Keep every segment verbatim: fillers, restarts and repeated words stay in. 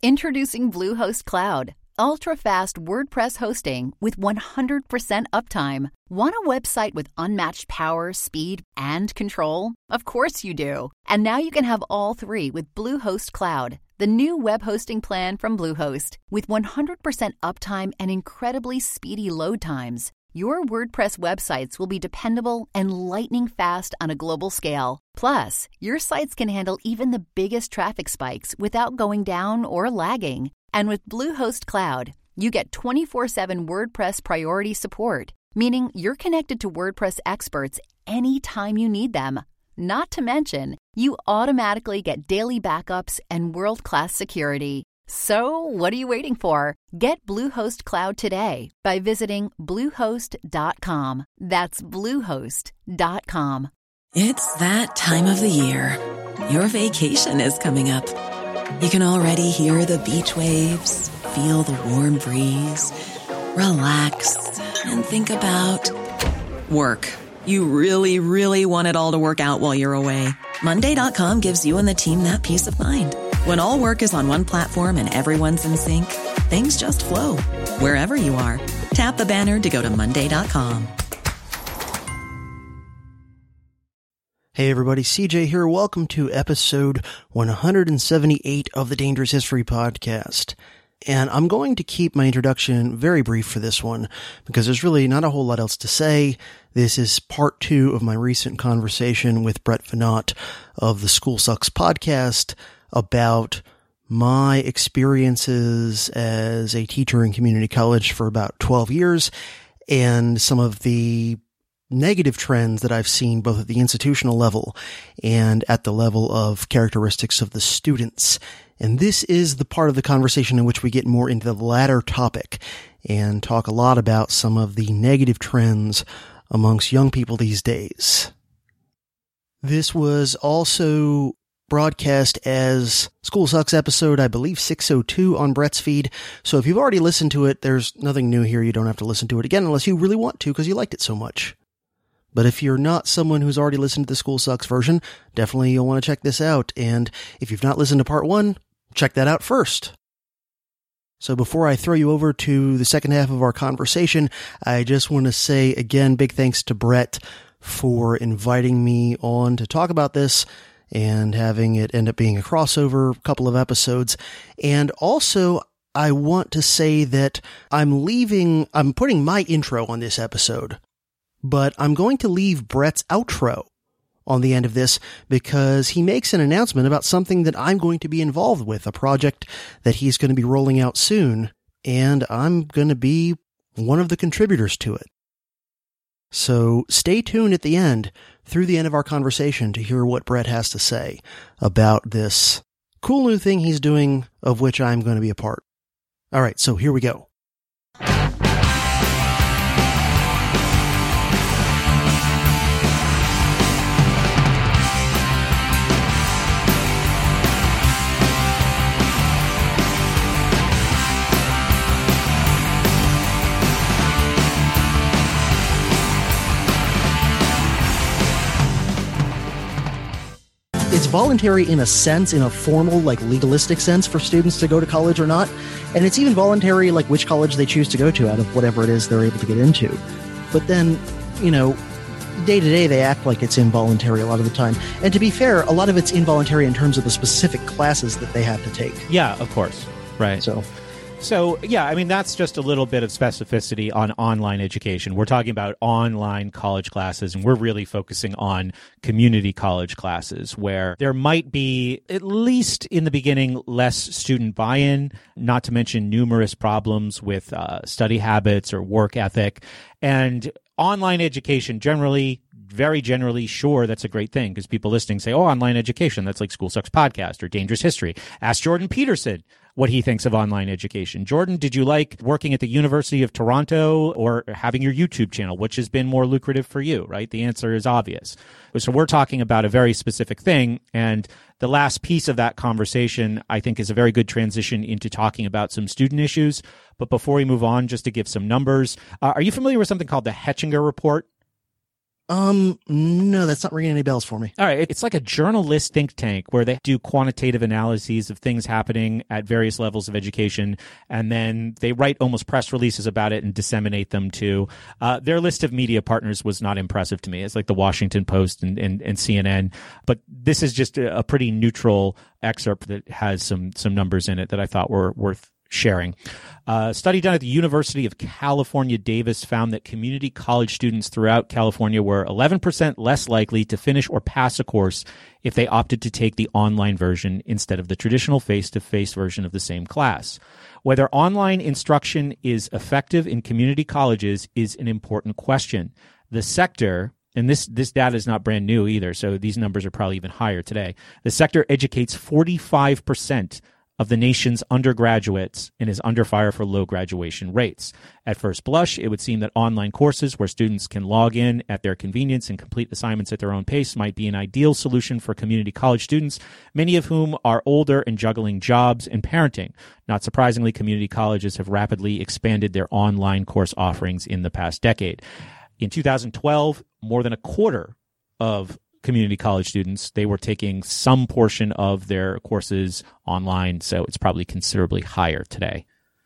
Introducing Bluehost Cloud, ultra-fast WordPress hosting with one hundred percent uptime. Want a website with unmatched power, speed, and control? Of course you do. And now you can have all three with Bluehost Cloud, the new web hosting plan from Bluehost. With one hundred percent uptime and incredibly speedy load times, your WordPress websites will be dependable and lightning fast on a global scale. Plus, your sites can handle even the biggest traffic spikes without going down or lagging. And with Bluehost Cloud, you get twenty-four seven WordPress priority support, meaning you're connected to WordPress experts anytime you need them. Not to mention, you automatically get daily backups and world-class security. So, what are you waiting for? Get Bluehost Cloud today by visiting bluehost dot com. That's bluehost dot com. It's that time of the year. Your vacation is coming up. You can already hear the beach waves, feel the warm breeze, relax, and think about work. You really, really want it all to work out while you're away. Monday dot com gives you and the team that peace of mind. When all work is on one platform and everyone's in sync, things just flow. Wherever you are, tap the banner to go to monday dot com. Hey everybody, C J here. Welcome to episode one hundred seventy-eight of the Dangerous History Podcast. And I'm going to keep my introduction very brief for this one, because there's really not a whole lot else to say. This is part two of my recent conversation with Brett Veinotte of the School Sucks podcast about my experiences as a teacher in community college for about twelve years and some of the negative trends that I've seen both at the institutional level and at the level of characteristics of the students. And this is the part of the conversation in which we get more into the latter topic and talk a lot about some of the negative trends amongst young people these days. This was also broadcast as School Sucks episode, I believe six oh two on Brett's feed. So if you've already listened to it, there's nothing new here. You don't have to listen to it again unless you really want to because you liked it so much. But if you're not someone who's already listened to the School Sucks version, definitely you'll want to check this out. And if you've not listened to part one, check that out first. So before I throw you over to the second half of our conversation, I just want to say again, big thanks to Brett for inviting me on to talk about this and having it end up being a crossover couple of episodes. And also, I want to say that I'm leaving, I'm putting my intro on this episode, but I'm going to leave Brett's outro on the end of this because he makes an announcement about something that I'm going to be involved with, a project that he's going to be rolling out soon, and I'm going to be one of the contributors to it. So stay tuned at the end, through the end of our conversation, to hear what Brett has to say about this cool new thing he's doing, of which I'm going to be a part. All right, so here we go. It's voluntary in a sense, in a formal, like legalistic sense for students to go to college or not. And it's even voluntary, like which college they choose to go to out of whatever it is they're able to get into. But then, you know, day to day, they act like it's involuntary a lot of the time. And to be fair, a lot of it's involuntary in terms of the specific classes that they have to take. Yeah, of course. Right. So, So, yeah, I mean, that's just a little bit of specificity on online education. We're talking about online college classes, and we're really focusing on community college classes where there might be, at least in the beginning, less student buy-in, not to mention numerous problems with uh, study habits or work ethic. And online education generally, very generally, sure, that's a great thing because people listening say, oh, online education, that's like School Sucks Podcast or Dangerous History. Ask Jordan Peterson what he thinks of online education. Jordan, did you like working at the University of Toronto or having your YouTube channel? Which has been more lucrative for you, right? The answer is obvious. So we're talking about a very specific thing. And the last piece of that conversation, I think, is a very good transition into talking about some student issues. But before we move on, just to give some numbers, uh, are you familiar with something called the Hechinger Report? Um, no, that's not ringing any bells for me. All right. It's like a journalist think tank where they do quantitative analyses of things happening at various levels of education, and then they write almost press releases about it and disseminate them to uh, their list of media partners was not impressive to me. It's like the Washington Post and, and, and C N N. But this is just a, a pretty neutral excerpt that has some some numbers in it that I thought were worth sharing. Uh, a study done at the University of California, Davis found that community college students throughout California were eleven percent less likely to finish or pass a course if they opted to take the online version instead of the traditional face-to-face version of the same class. Whether online instruction is effective in community colleges is an important question. The sector, and this, this data is not brand new either, so these numbers are probably even higher today. The sector educates forty-five percent of the nation's undergraduates and is under fire for low graduation rates. At first blush, it would seem that online courses where students can log in at their convenience and complete assignments at their own pace might be an ideal solution for community college students, many of whom are older and juggling jobs and parenting. Not surprisingly, community colleges have rapidly expanded their online course offerings in the past decade. In two thousand twelve, more than a quarter of community college students, they were taking some portion of their courses online, so it's probably considerably higher today.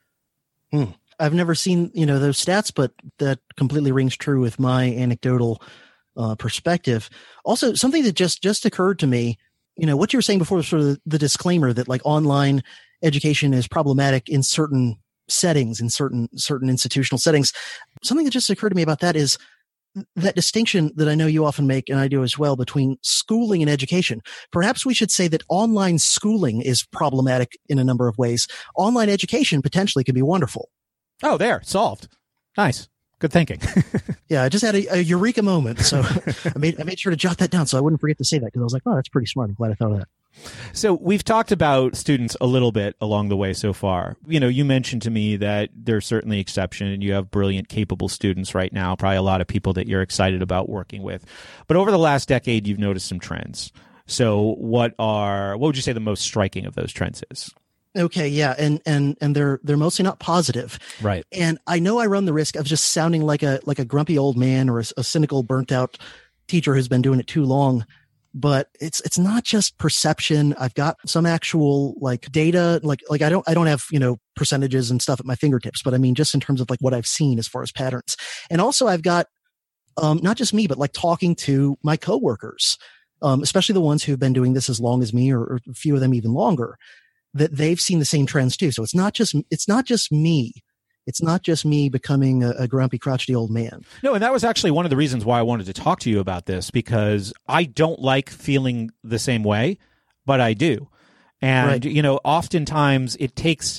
Hmm. I've never seen, you know, those stats, but that completely rings true with my anecdotal uh, perspective. Also, something that just just occurred to me, you know, what you were saying before was sort of the disclaimer that like online education is problematic in certain settings, in certain certain institutional settings. Something that just occurred to me about that is that distinction that I know you often make, and I do as well, between schooling and education. Perhaps we should say that online schooling is problematic in a number of ways. Online education potentially can be wonderful. Oh, there, solved. Nice. Good thinking. Yeah, I just had a, a eureka moment, so I made I made sure to jot that down so I wouldn't forget to say that, because I was like, oh, that's pretty smart. I'm glad I thought of that. So we've talked about students a little bit along the way so far. You know, you mentioned to me that there's certainly exception and you have brilliant, capable students right now, probably a lot of people that you're excited about working with. But over the last decade, you've noticed some trends. So what are, what would you say the most striking of those trends is? Okay, yeah, and and and they're they're mostly not positive, right? And I know I run the risk of just sounding like a like a grumpy old man or a, a cynical, burnt out teacher who's been doing it too long. But it's it's not just perception. I've got some actual like data, like like I don't I don't have you know percentages and stuff at my fingertips, but I mean just in terms of like what I've seen as far as patterns. And also I've got um not just me, but like talking to my coworkers, um, especially the ones who've been doing this as long as me, or, or a few of them even longer, that they've seen the same trends too. So it's not just, it's not just me. It's not just me becoming a, a grumpy, crotchety old man. No, and that was actually one of the reasons why I wanted to talk to you about this, because I don't like feeling the same way, but I do. And, right. you know, oftentimes it takes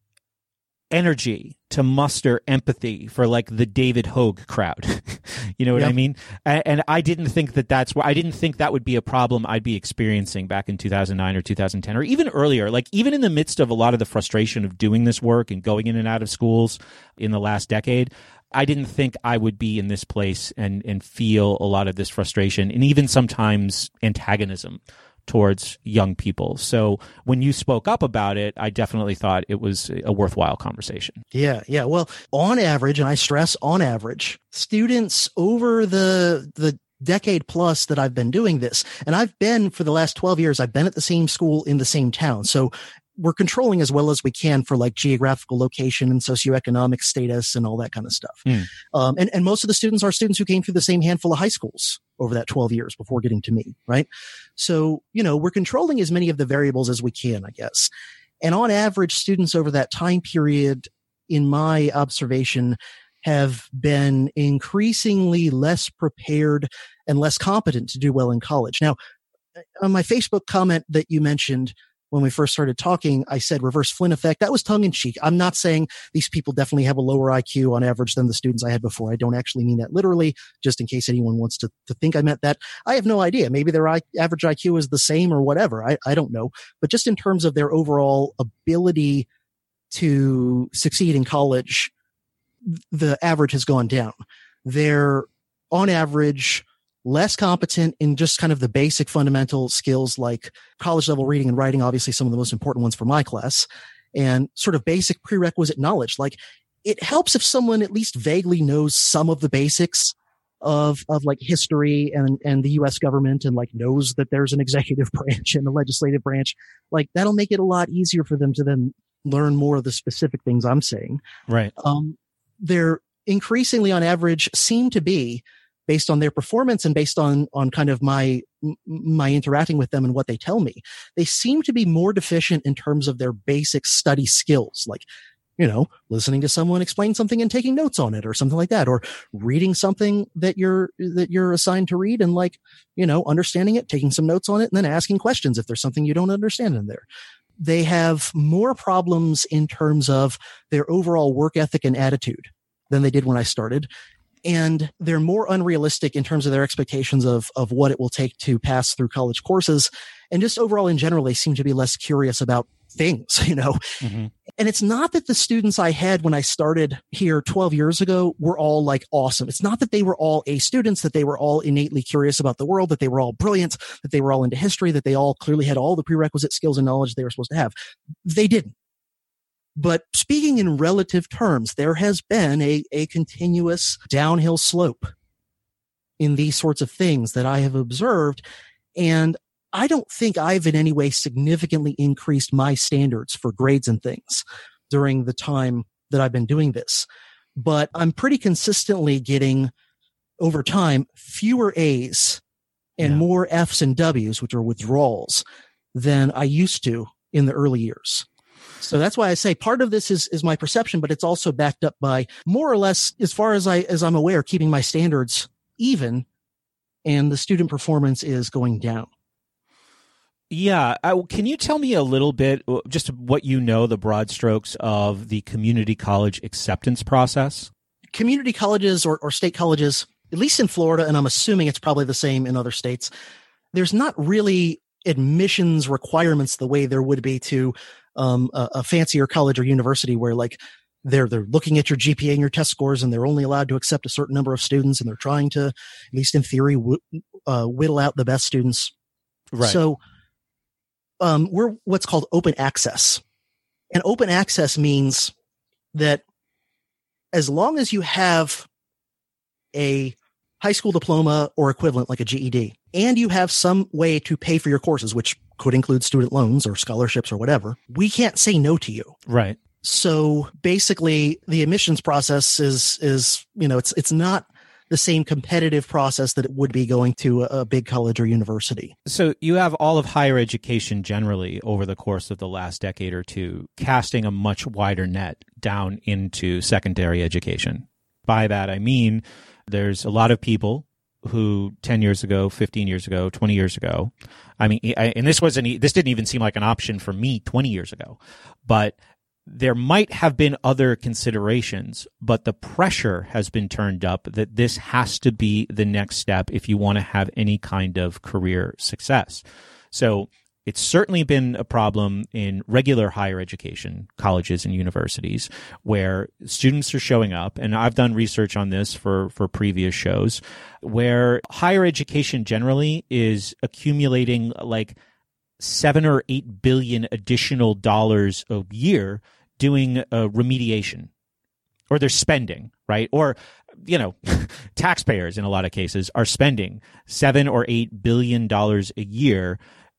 energy to muster empathy for like the David Hogue crowd. You know what yep. I mean? And, and I didn't think that that's where I didn't think that would be a problem I'd be experiencing back in two thousand nine or two thousand ten or even earlier. Like even in the midst of a lot of the frustration of doing this work and going in and out of schools in the last decade, I didn't think I would be in this place and, and feel a lot of this frustration and even sometimes antagonism towards young people. So when you spoke up about it, I definitely thought it was a worthwhile conversation. Yeah, yeah. Well, on average, and I stress on average, students over the the decade plus that I've been doing this, and I've been for the last twelve years, I've been at the same school in the same town. So we're controlling as well as we can for like geographical location and socioeconomic status and all that kind of stuff. Mm. Um, and, and most of the students are students who came through the same handful of high schools over that twelve years before getting to me, right? So, you know, we're controlling as many of the variables as we can, I guess. And on average, students over that time period, in my observation, have been increasingly less prepared and less competent to do well in college. Now, on my Facebook comment that you mentioned, when we first started talking, I said reverse Flynn effect. That was tongue in cheek. I'm not saying these people definitely have a lower I Q on average than the students I had before. I don't actually mean that literally, just in case anyone wants to, to think I meant that. I have no idea. Maybe their I, average I Q is the same or whatever. I, I don't know. But just in terms of their overall ability to succeed in college, the average has gone down. They're on average less competent in just kind of the basic fundamental skills like college level reading and writing, obviously some of the most important ones for my class, and sort of basic prerequisite knowledge. Like it helps if someone at least vaguely knows some of the basics, of, of like history and, and the U S government and like knows that there's an executive branch and a legislative branch, like that'll make it a lot easier for them to then learn more of the specific things I'm saying. Right. Um, they're increasingly on average seem to be, based on their performance and based on, on kind of my, my interacting with them and what they tell me, they seem to be more deficient in terms of their basic study skills, like, you know, listening to someone explain something and taking notes on it or something like that, or reading something that you're, that you're assigned to read and like, you know, understanding it, taking some notes on it, and then asking questions if there's something you don't understand in there. They have more problems in terms of their overall work ethic and attitude than they did when I started. And they're more unrealistic in terms of their expectations of, of what it will take to pass through college courses. And just overall in general, they seem to be less curious about things, you know. Mm-hmm. And it's not that the students I had when I started here twelve years ago were all like awesome. It's not that they were all A students, that they were all innately curious about the world, that they were all brilliant, that they were all into history, that they all clearly had all the prerequisite skills and knowledge they were supposed to have. They didn't. But speaking in relative terms, there has been a, a continuous downhill slope in these sorts of things that I have observed. And I don't think I've in any way significantly increased my standards for grades and things during the time that I've been doing this. But I'm pretty consistently getting, over time, fewer A's and yeah. more F's and W's, which are withdrawals, than I used to in the early years. So that's why I say part of this is, is my perception, but it's also backed up by more or less, as far as I, as I'm aware, keeping my standards even, and the student performance is going down. Yeah. I, can you tell me a little bit, just what you know, the broad strokes of the community college acceptance process? Community colleges or, or state colleges, at least in Florida, and I'm assuming it's probably the same in other states, there's not really admissions requirements the way there would be to um, a, a fancier college or university where like they're, they're looking at your G P A and your test scores and they're only allowed to accept a certain number of students and they're trying to, at least in theory, w- uh, whittle out the best students. Right. So, um, we're what's called open access, and open access means that as long as you have a high school diploma or equivalent like a G E D, and you have some way to pay for your courses, which could include student loans or scholarships or whatever, we can't say no to you. Right. So basically the admissions process is, is, you know, it's, it's not the same competitive process that it would be going to a, a big college or university. So you have all of higher education generally over the course of the last decade or two, casting a much wider net down into secondary education. By that, I mean, there's a lot of people who ten years ago, fifteen years ago, twenty years ago, I mean, I, and this wasn't, this didn't even seem like an option for me twenty years ago, but there might have been other considerations, but the pressure has been turned up that this has to be the next step if you want to have any kind of career success. So it's certainly been a problem in regular higher education, colleges and universities, where students are showing up, and I've done research on this for, for previous shows, where higher education generally is accumulating like seven or eight billion additional dollars a year doing a remediation, or they're spending, right? Or, you know, taxpayers in a lot of cases are spending seven or eight billion dollars a year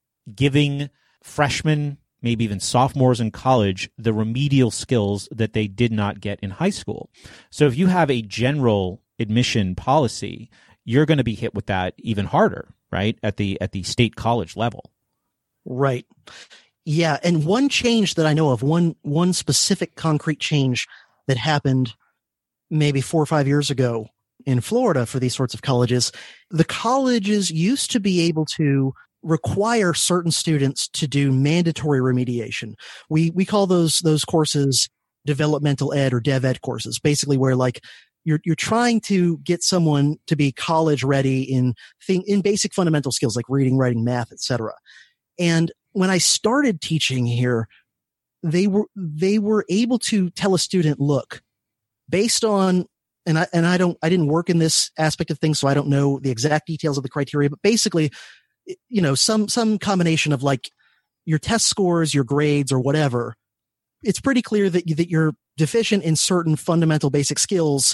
giving freshmen, maybe even sophomores in college, the remedial skills that they did not get in high school. So if you have a general admission policy, you're going to be hit with that even harder, right? At the, at the state college level. Right. Yeah. And one change that I know of, one, one specific concrete change that happened maybe four or five years ago in Florida for these sorts of colleges, the colleges used to be able to require certain students to do mandatory remediation. We, we call those, those courses developmental ed or dev ed courses, basically where like you're, you're trying to get someone to be college ready in thing, in basic fundamental skills like reading, writing, math, et cetera. And when I started teaching here, they were, they were able to tell a student, look, based on, and I, and I don't, I didn't work in this aspect of things, so I don't know the exact details of the criteria, but basically, you know, some, some combination of like your test scores, your grades or whatever. It's pretty clear that you, that you're deficient in certain fundamental basic skills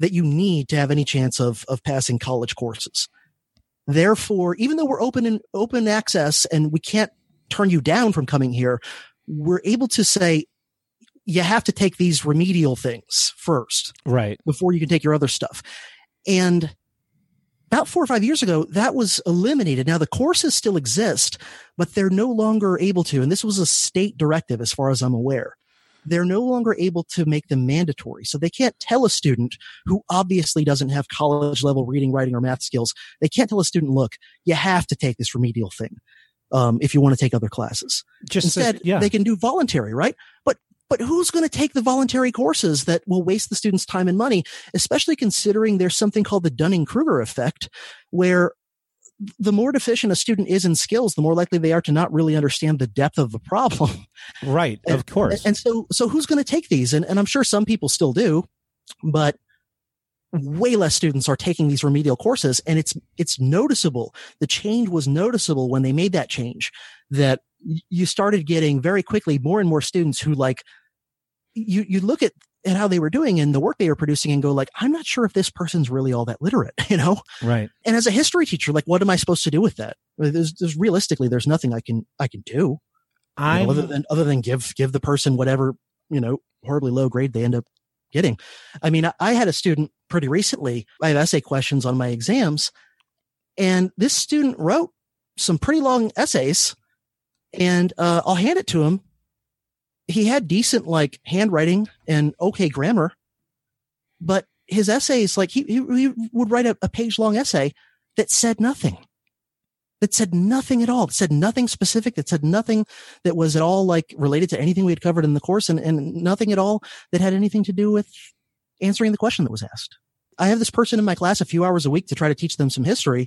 that you need to have any chance of, of passing college courses. Therefore, even though we're open and open access and we can't turn you down from coming here, we're able to say, you have to take these remedial things first. Right. Before you can take your other stuff. And about four or five years ago, that was eliminated. Now the courses still exist, but they're no longer able to, and this was a state directive as far as I'm aware. They're no longer able to make them mandatory. So they can't tell a student who obviously doesn't have college level reading, writing, or math skills. They can't tell a student, look, you have to take this remedial thing. Um, if you want to take other classes. Just Instead, uh, yeah. they can do voluntary, right? But But who's going to take the voluntary courses that will waste the students' time and money, especially considering there's something called the Dunning-Kruger effect, where the more deficient a student is in skills, the more likely they are to not really understand the depth of the problem. Right, and, of course. And so, so who's going to take these? And, and I'm sure some people still do, but way less students are taking these remedial courses. And it's, it's noticeable. The change was noticeable when they made that change, that you started getting very quickly more and more students who like, you, you look at, at how they were doing and the work they were producing and go like, I'm not sure if this person's really all that literate, you know? Right. And as a history teacher, like, what am I supposed to do with that? There's, there's realistically, there's nothing I can, I can do. I you know, other than, other than give, give the person whatever, you know, horribly low grade they end up getting. I mean, I, I had a student pretty recently, I have essay questions on my exams, and this student wrote some pretty long essays, and, uh, I'll hand it to him. He had decent like handwriting and okay grammar, but his essays, like he, he, he would write a, a page long essay that said nothing, that said nothing at all, that said nothing specific, that said nothing that was at all like related to anything we had covered in the course, and, and nothing at all that had anything to do with answering the question that was asked. I have this person in my class a few hours a week to try to teach them some history.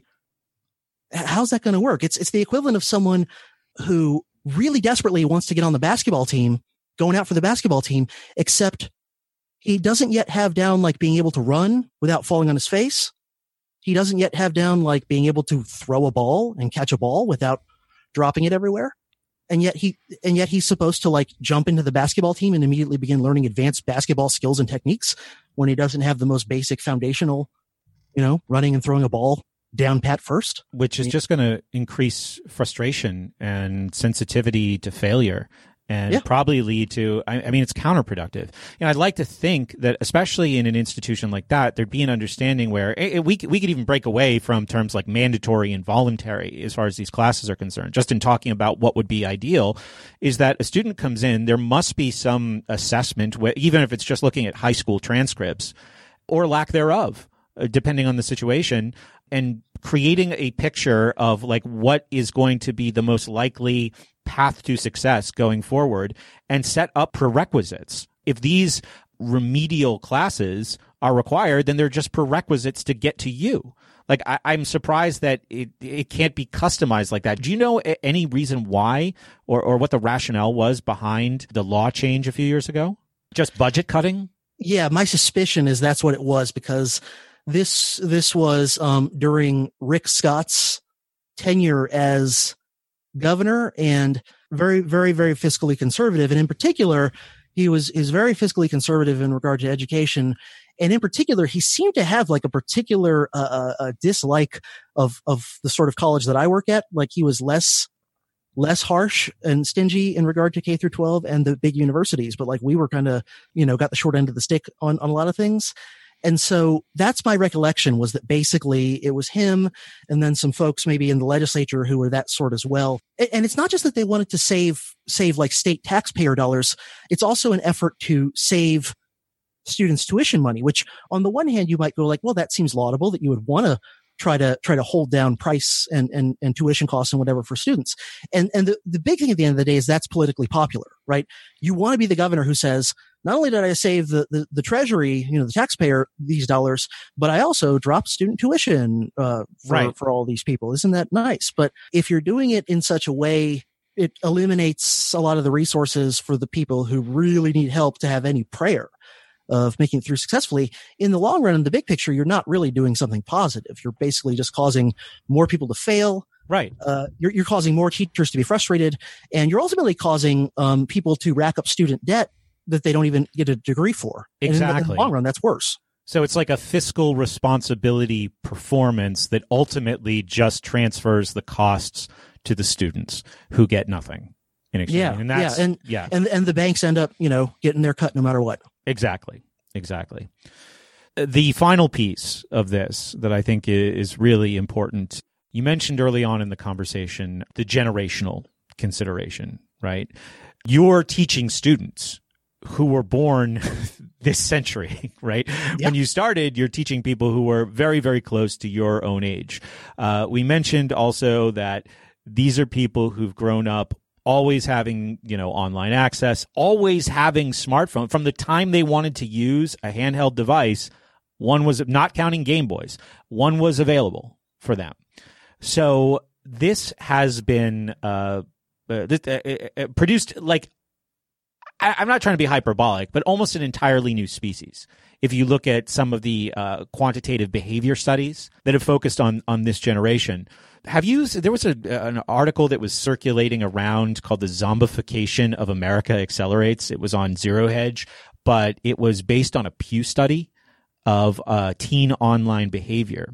How's that going to work? It's, it's the equivalent of someone who really desperately wants to get on the basketball team, going out for the basketball team, except he doesn't yet have down like being able to run without falling on his face. He doesn't yet have down like being able to throw a ball and catch a ball without dropping it everywhere. And yet he, and yet he's supposed to like jump into the basketball team and immediately begin learning advanced basketball skills and techniques when he doesn't have the most basic foundational, you know, running and throwing a ball down pat first. Which is just going to increase frustration and sensitivity to failure, and yeah. probably lead to, I, I mean, it's counterproductive. You know, I'd like to think that, especially in an institution like that, there'd be an understanding where it, we, we could even break away from terms like mandatory and voluntary as far as these classes are concerned. Just in talking about what would be ideal is that a student comes in, there must be some assessment, even if it's just looking at high school transcripts or lack thereof, depending on the situation, and creating a picture of like what is going to be the most likely path to success going forward, and set up prerequisites. If these remedial classes are required, then they're just prerequisites to get to you. Like, I, I'm surprised that it, it can't be customized like that. Do you know a, any reason why, or, or what the rationale was behind the law change a few years ago? Just budget cutting? Yeah, my suspicion is that's what it was, because this, this was, um, during Rick Scott's tenure as governor, and very, very, very fiscally conservative. And in particular, he was, is very fiscally conservative in regard to education. And in particular, he seemed to have like a particular, uh, uh, dislike of, of the sort of college that I work at. Like he was less, less harsh and stingy in regard to K through twelve and the big universities. But like we were kind of, you know, got the short end of the stick on, on a lot of things. And so that's my recollection, was that basically it was him and then some folks maybe in the legislature who were that sort as well. And it's not just that they wanted to save, save like state taxpayer dollars. It's also an effort to save students' tuition money, which on the one hand, you might go like, well, that seems laudable that you would want to try to, try to hold down price and, and, and tuition costs and whatever for students. And, and the, the big thing at the end of the day is that's politically popular, right? You want to be the governor who says, not only did I save the, the, the treasury, you know, the taxpayer, these dollars, but I also dropped student tuition, uh, for, right. for all these people. Isn't that nice? But if you're doing it in such a way, it eliminates a lot of the resources for the people who really need help to have any prayer of making it through successfully. In the long run, in the big picture, you're not really doing something positive. You're basically just causing more people to fail. Right. Uh, you're, you're causing more teachers to be frustrated, and you're ultimately causing, um, people to rack up student debt that they don't even get a degree for. Exactly. And in the, in the long run, that's worse. So it's like a fiscal responsibility performance that ultimately just transfers the costs to the students who get nothing in exchange. Yeah, and that's, yeah, and, yeah. and and the banks end up, you know, getting their cut no matter what. Exactly, exactly. The final piece of this that I think is really important, you mentioned early on in the conversation, the generational consideration, right? You're teaching students who were born this century, right? Yeah. When you started, you're teaching people who were very, very close to your own age. Uh, we mentioned also that these are people who've grown up always having, you know, online access, always having smartphone. From the time they wanted to use a handheld device, one was, not counting Game Boys, one was available for them. So this has been uh, uh, this, uh, uh, produced like, I, I'm not trying to be hyperbolic, but almost an entirely new species. If you look at some of the uh, quantitative behavior studies that have focused on on this generation, have you? There was a, an article that was circulating around called "The Zombification of America Accelerates." It was on Zero Hedge, but it was based on a Pew study of uh, teen online behavior.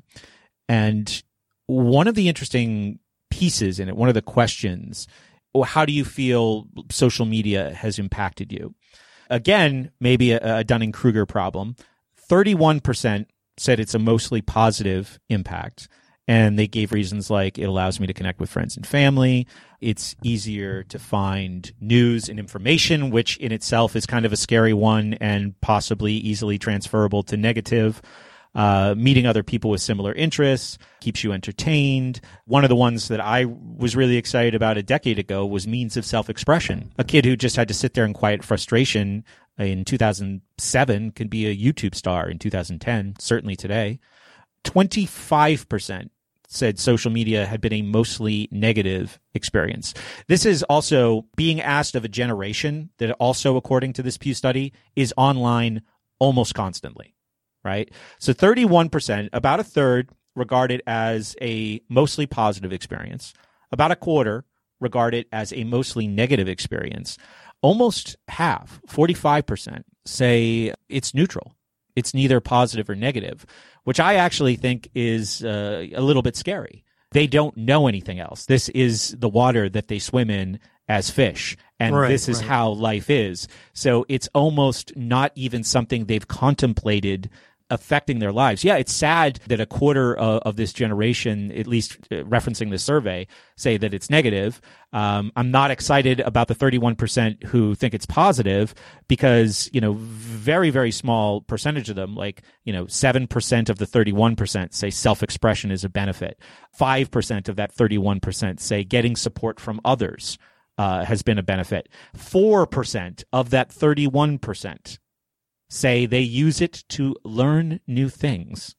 And one of the interesting pieces in it, one of the questions, well, how do you feel social media has impacted you? Again, maybe a, a Dunning-Kruger problem. thirty-one percent said it's a mostly positive impact. And they gave reasons like it allows me to connect with friends and family. It's easier to find news and information, which in itself is kind of a scary one and possibly easily transferable to negative. Uh, meeting other people with similar interests keeps you entertained. One of the ones that I was really excited about a decade ago was means of self-expression. A kid who just had to sit there in quiet frustration in two thousand seven could be a YouTube star in two thousand ten, certainly today. twenty-five percent said social media had been a mostly negative experience. This is also being asked of a generation that also, according to this Pew study, is online almost constantly. Right? So thirty-one percent, about a third, regard it as a mostly positive experience. About a quarter regard it as a mostly negative experience. Almost half, forty-five percent, say it's neutral. It's neither positive or negative, which I actually think is uh, a little bit scary. They don't know anything else. This is the water that they swim in as fish, and right, this is right. how life is. So it's almost not even something they've contemplated affecting their lives. Yeah, it's sad that a quarter of, of this generation, at least referencing the survey, say that it's negative. Um, I'm not excited about the thirty-one percent who think it's positive because, you know, very, very small percentage of them, like, you know, seven percent of the thirty-one percent say self-expression is a benefit. five percent of that thirty-one percent say getting support from others uh, has been a benefit. four percent of that thirty-one percent say they use it to learn new things.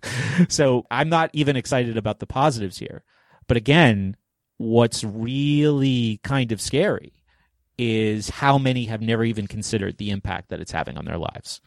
So I'm not even excited about the positives here. But again, what's really kind of scary is how many have never even considered the impact that it's having on their lives.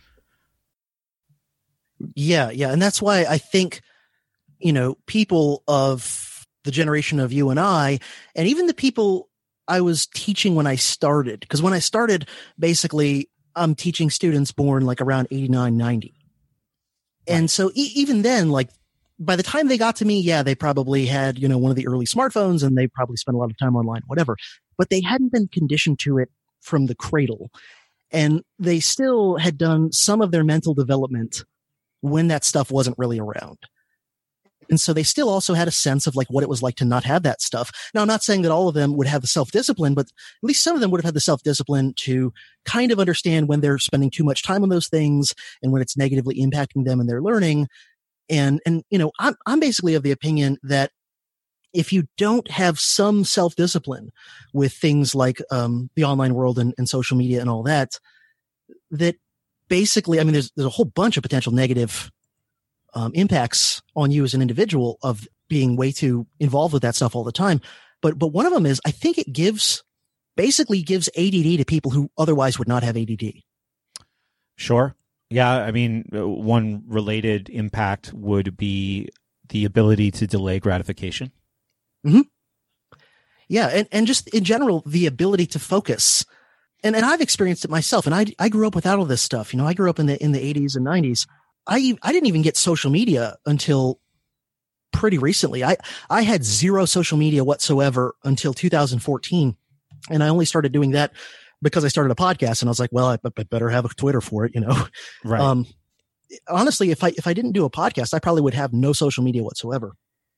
Yeah, yeah. And that's why I think, you know, people of the generation of you and I, and even the people I was teaching when I started, because when I started, basically, I'm teaching students born like around eighty-nine, ninety. Right. And so e- even then, like by the time they got to me, yeah, they probably had, you know, one of the early smartphones and they probably spent a lot of time online, whatever, but they hadn't been conditioned to it from the cradle. And they still had done some of their mental development when that stuff wasn't really around. And so they still also had a sense of like what it was like to not have that stuff. Now, I'm not saying that all of them would have the self-discipline, but at least some of them would have had the self-discipline to kind of understand when they're spending too much time on those things and when it's negatively impacting them and their learning. And, and, you know, I'm, I'm basically of the opinion that if you don't have some self-discipline with things like, um, the online world and, and social media and all that, that basically, I mean, there's, there's a whole bunch of potential negative Um, impacts on you as an individual of being way too involved with that stuff all the time. But, but one of them is I think it gives, basically gives A D D to people who otherwise would not have A D D. Sure. Yeah. I mean, one related impact would be the ability to delay gratification. Mm-hmm. Yeah. And, and just in general, the ability to focus. And, and I've experienced it myself. And I, I grew up without all this stuff. You know, I grew up in the, in the eighties and nineties. I I didn't even get social media until pretty recently. I, I had zero social media whatsoever until two thousand fourteen. And I only started doing that because I started a podcast, and I was like, well, I, I better have a Twitter for it, you know? Right. Um, honestly, if I, if I didn't do a podcast, I probably would have no social media whatsoever.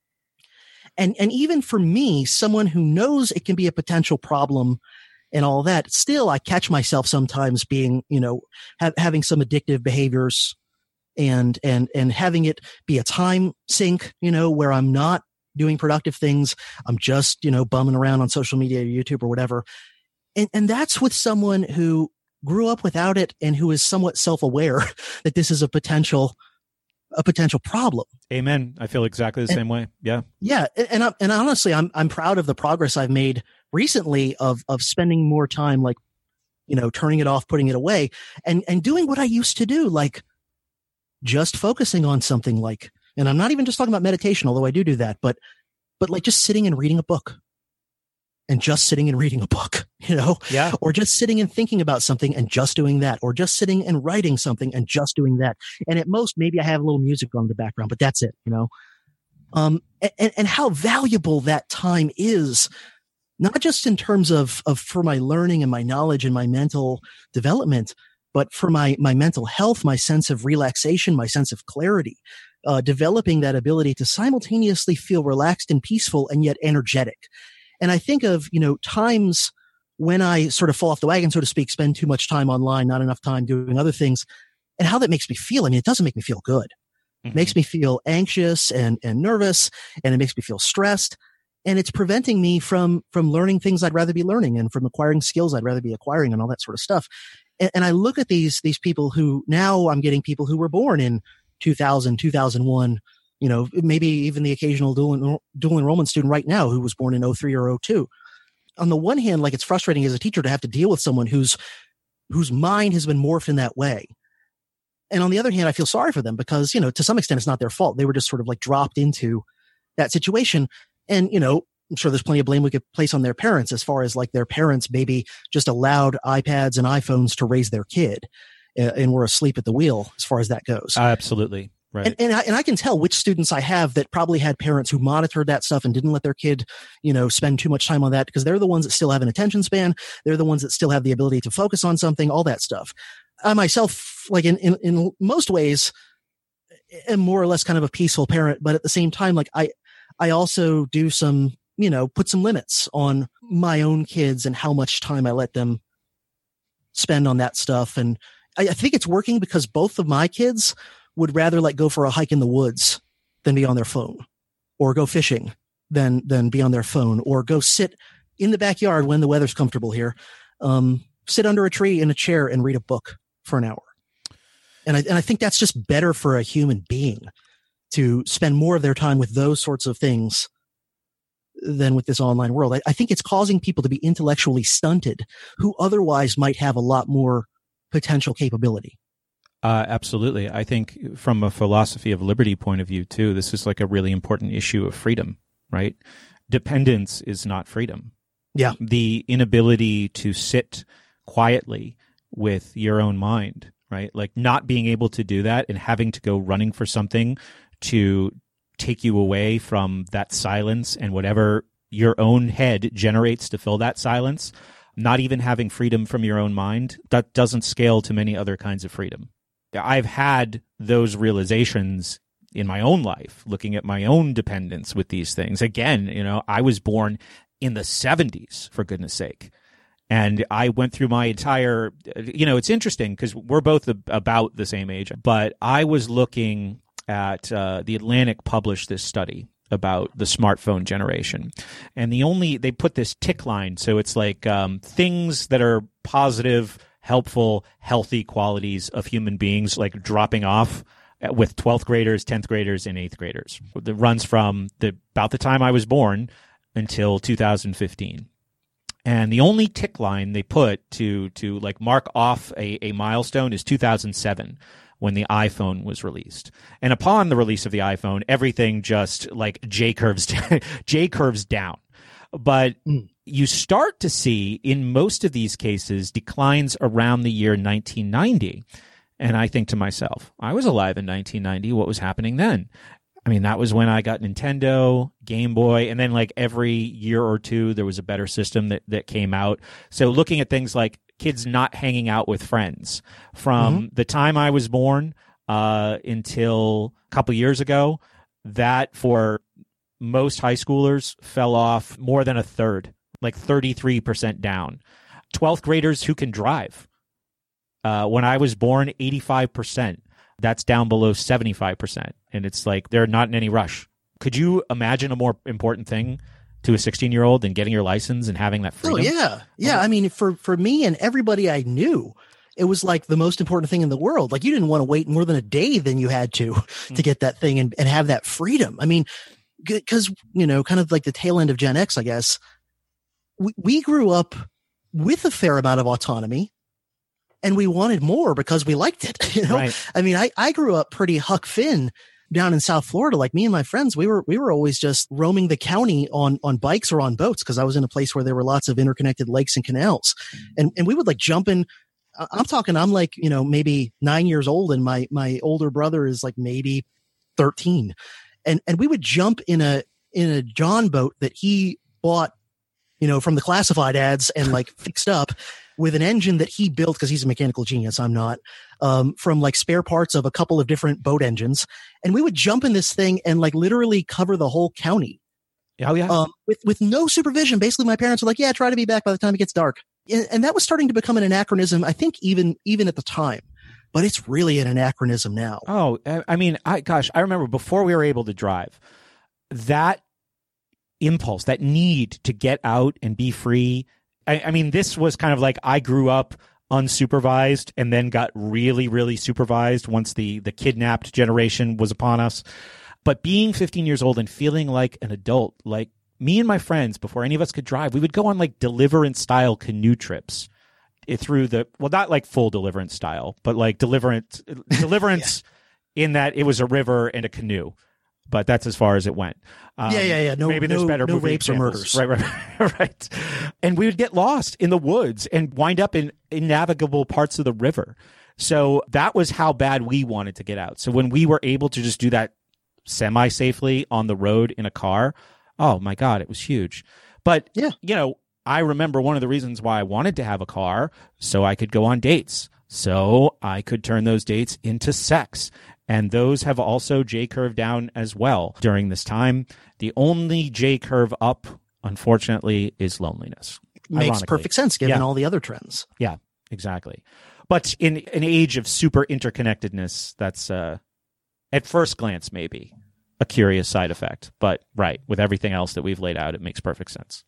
And, and even for me, someone who knows it can be a potential problem and all that, still I catch myself sometimes being, you know, ha- having some addictive behaviors and, and, and having it be a time sink, you know, where I'm not doing productive things. I'm just, you know, bumming around on social media or YouTube or whatever. And, and that's with someone who grew up without it and who is somewhat self-aware that this is a potential, a potential problem. Amen. I feel exactly the and, same way. Yeah. Yeah. And, and, I, and honestly, I'm, I'm proud of the progress I've made recently of, of spending more time, like, you know, turning it off, putting it away, and, and doing what I used to do, like just focusing on something like, and I'm not even just talking about meditation, although I do do that, but, but like just sitting and reading a book and just sitting and reading a book, you know, yeah, or just sitting and thinking about something and just doing that, or just sitting and writing something and just doing that. And at most, maybe I have a little music on in the background, but that's it, you know, um, and, and how valuable that time is, not just in terms of, of for my learning and my knowledge and my mental development, but for my, my mental health, my sense of relaxation, my sense of clarity. Uh, developing that ability to simultaneously feel relaxed and peaceful and yet energetic. And I think of, you know, times when I sort of fall off the wagon, so to speak, spend too much time online, not enough time doing other things, and how that makes me feel. I mean, it doesn't make me feel good. Mm-hmm. It makes me feel anxious and, and nervous, and it makes me feel stressed. And it's preventing me from, from learning things I'd rather be learning and from acquiring skills I'd rather be acquiring and all that sort of stuff. And, and I look at these, these people who now I'm getting people who were born in two thousand, two thousand one, you know, maybe even the occasional dual, dual enrollment student right now who was born in oh three or oh two. On the one hand, like, it's frustrating as a teacher to have to deal with someone whose, whose mind has been morphed in that way. And on the other hand, I feel sorry for them because, you know, to some extent it's not their fault. They were just sort of like dropped into that situation. And, you know, I'm sure there's plenty of blame we could place on their parents as far as like their parents maybe just allowed iPads and iPhones to raise their kid. And we're asleep at the wheel as far as that goes. Uh, absolutely. Right. And, and, I, and I can tell which students I have that probably had parents who monitored that stuff and didn't let their kid, you know, spend too much time on that, because they're the ones that still have an attention span. They're the ones that still have the ability to focus on something, all that stuff. I myself, like in, in, in most ways, am more or less kind of a peaceful parent, but at the same time, like I, I also do some, you know, put some limits on my own kids and how much time I let them spend on that stuff. And I think it's working because both of my kids would rather like go for a hike in the woods than be on their phone, or go fishing than, than be on their phone, or go sit in the backyard when the weather's comfortable here. Um, sit under a tree in a chair and read a book for an hour. And I, and I think that's just better for a human being to spend more of their time with those sorts of things than with this online world. I, I think it's causing people to be intellectually stunted who otherwise might have a lot more potential capability. Uh, absolutely. I think from a philosophy of liberty point of view, too, this is like a really important issue of freedom, right? Dependence is not freedom. Yeah. The inability to sit quietly with your own mind, right? Like not being able to do that and having to go running for something to take you away from that silence and whatever your own head generates to fill that silence. Not even having freedom from your own mind, that doesn't scale to many other kinds of freedom. I've had those realizations in my own life, looking at my own dependence with these things. Again, you know, I was born in the seventies, for goodness sake. And I went through my entire, you know, it's interesting because we're both about the same age, but I was looking at, uh, The Atlantic published this study about the smartphone generation. And the only, they put this tick line. So it's like um, things that are positive, helpful, healthy qualities of human beings, like dropping off with twelfth graders, tenth graders, and eighth graders. That runs from the about the time I was born until two thousand fifteen. And the only tick line they put to to like mark off a, a milestone is two thousand seven, when the iPhone was released. And upon the release of the iPhone, everything just like J curves J curves down. But mm. you start to see in most of these cases declines around the year nineteen ninety. And I think to myself, I was alive in nineteen ninety. What was happening then? I mean, that was when I got Nintendo, Game Boy, and then like every year or two, there was a better system that, that came out. So looking at things like kids not hanging out with friends from mm-hmm. the time I was born uh, until a couple years ago, that for most high schoolers fell off more than a third, like thirty-three percent down. twelfth graders who can drive. Uh, when I was born, eighty-five percent. That's down below seventy-five percent. And it's like they're not in any rush. Could you imagine a more important thing to a sixteen-year-old than getting your license and having that freedom? Oh, yeah. Yeah. I mean, for, for me and everybody I knew, it was like the most important thing in the world. Like you didn't want to wait more than a day than you had to mm. to get that thing and, and have that freedom. I mean, because, you know, kind of like the tail end of Gen X, I guess, we, we grew up with a fair amount of autonomy. And we wanted more because we liked it. You know, right. I mean, I, I grew up pretty Huck Finn down in South Florida. Like me and my friends, we were, we were always just roaming the county on, on bikes or on boats. Cause I was in a place where there were lots of interconnected lakes and canals. And, and we would like jump in. I'm talking, I'm like, you know, maybe nine years old and my, my older brother is like maybe thirteen. And, and we would jump in a, in a John boat that he bought, you know, from the classified ads and like fixed up with an engine that he built because he's a mechanical genius. I'm not, um, from like spare parts of a couple of different boat engines. And we would jump in this thing and like literally cover the whole county. Oh yeah. Um, with, with no supervision. Basically my parents were like, yeah, try to be back by the time it gets dark. And, and that was starting to become an anachronism. I think even, even at the time, but it's really an anachronism now. Oh, I mean, I, gosh, I remember before we were able to drive, that impulse, that need to get out and be free. I, I mean, this was kind of like I grew up unsupervised and then got really, really supervised once the, the kidnapped generation was upon us. But being fifteen years old and feeling like an adult, like me and my friends, before any of us could drive, we would go on like Deliverance style canoe trips through the, well, not like full Deliverance style, but like Deliverance, Deliverance yeah. in that it was a river and a canoe. But that's as far as it went. Um, yeah, yeah, yeah. No, maybe there's no, better no movie rapes examples. or murders. Right, right, right. And we would get lost in the woods and wind up in innavigable parts of the river. So that was how bad we wanted to get out. So when we were able to just do that semi-safely on the road in a car, oh my God, it was huge. But, yeah. you know, I remember one of the reasons why I wanted to have a car so I could go on dates. So I could turn those dates into sex. And those have also J-curve down as well during this time. The only J-curve up, unfortunately, is loneliness. Makes perfect sense given yeah. all the other trends. Yeah, exactly. But in an age of super interconnectedness, that's, uh, at first glance, maybe a curious side effect. But right, with everything else that we've laid out, it makes perfect sense.